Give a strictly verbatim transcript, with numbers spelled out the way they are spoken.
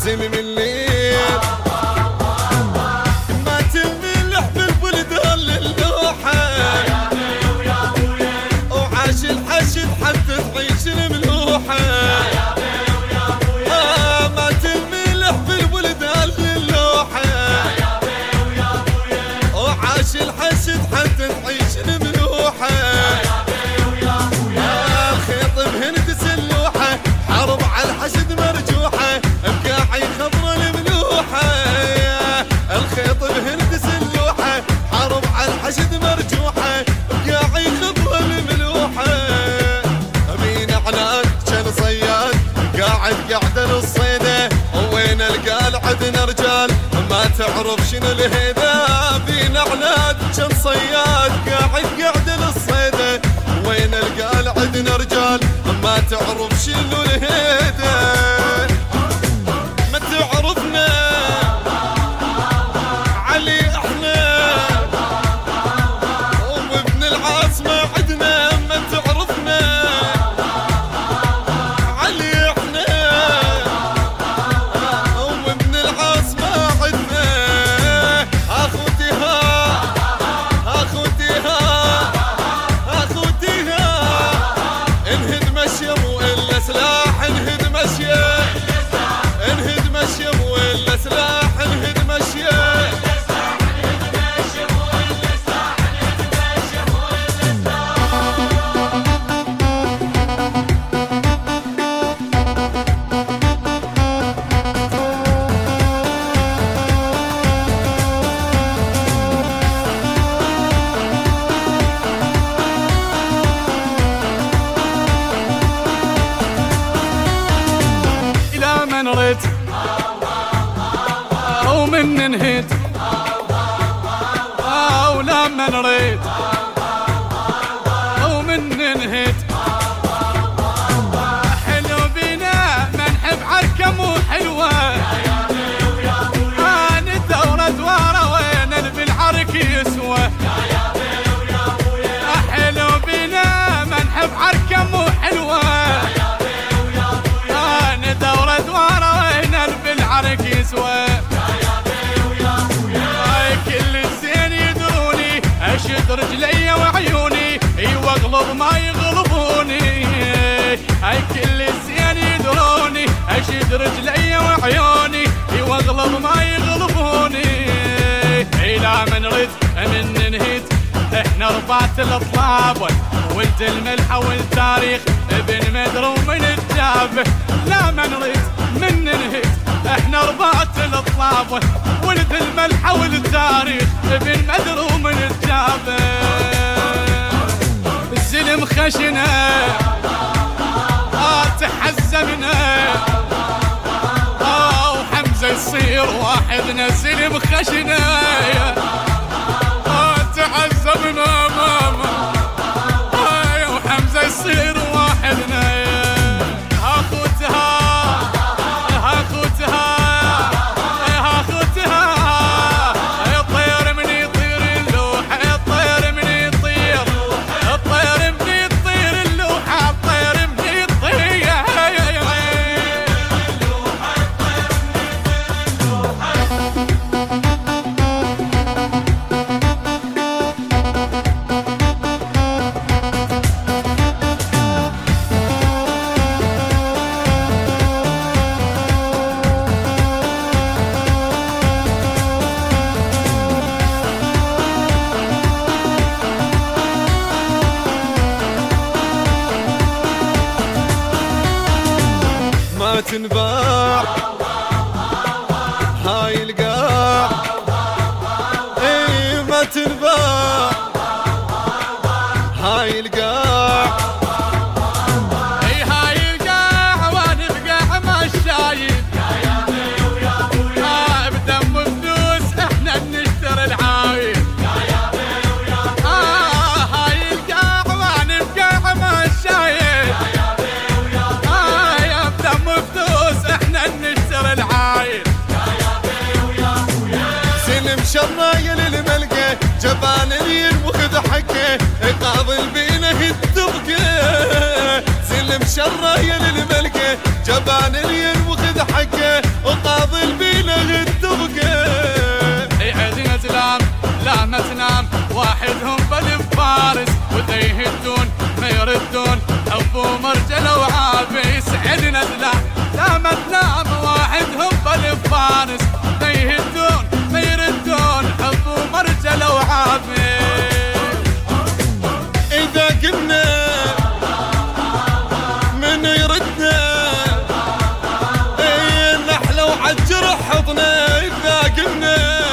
يعزم من الليل ما تملح بالبلدان للوحة وعاش الحشد حتى تعيش الملوحة آه ما تملح بالبلدان للوحة وعاش الحشد حتى تعيش الملوحة آه الخيط بهند سلوحة حرب على الحشد مرجوحة بقاعي خضرة الملوحة الخيط بهند سلوحة حرب على الحشد مرجوحة بقاعي خضرة الملوحة أمين عناد كان صياد قاعد قاعدة للصيدة وين القال عدنا رجال ما تعرف شنو الهيدة أمين عناد كان صياد قاعد قاعدة للصيدة وين القال عدنا رجال ما تعرف شنو الهيدة ما تعرفنا علي احنا وابن العاصمة عدنا ما تعرفنا علي احنا وابن العاصمة عدنا اخوتها اخوتها اخوتها انهد مشي مو الا سلاح انهد مشي انهد مشي مو الا سلاح انهد مشي إلى من ريت ومن نهيت ولا من ريت ومن نهيت حلو بينا منحب عركم وحلوة عن الدورة دوارة وين اللي بالعرك يسوى حلو بينا منحب عركم وحلوة عن الدورة دوارة وين اللي بالعرك يسوى اشد رجلي وعيوني واغلب ما يغلبوني هاي كل الزين يدروني اشد رجلي وعيوني واغلب ما يغلبوني الى من رد من نهيت احنا ربعة الاطلاب ولد الملحة والتاريخ ابن مدر ومن الجاب لا من رد من نهيت احنا ربعة الاطلاب ولد الملحة والتاريخ ابن مدر ومن الجاب الزلم خشنا آه تحزمنا آه وحمزة يصير واحدنا الزلم خشنا آه تحزمنا ماما آه وحمزة يصير واحدنا اخوتها اخوتها ما تنباع هاي القاع اي ما تنباع هاي القاع اي هاي القاع ونبقى ما الشايب آه بدم فلوس احنا بنشتري العايب آه هاي القاع ونبقى ما الشايب شرايل الملقى جبان الين وخذ حكه قاضل بينه التبقى سلم شرايل الملقى جبان الين وخذ حكه وقاضل السلاح لا ما تنام واحدهم بالفارس ما يهدون ما يردون حب ومرجله وعافي. إذا قلنا من يردنا إيه نحلى وعجر حضنا. إذا قلنا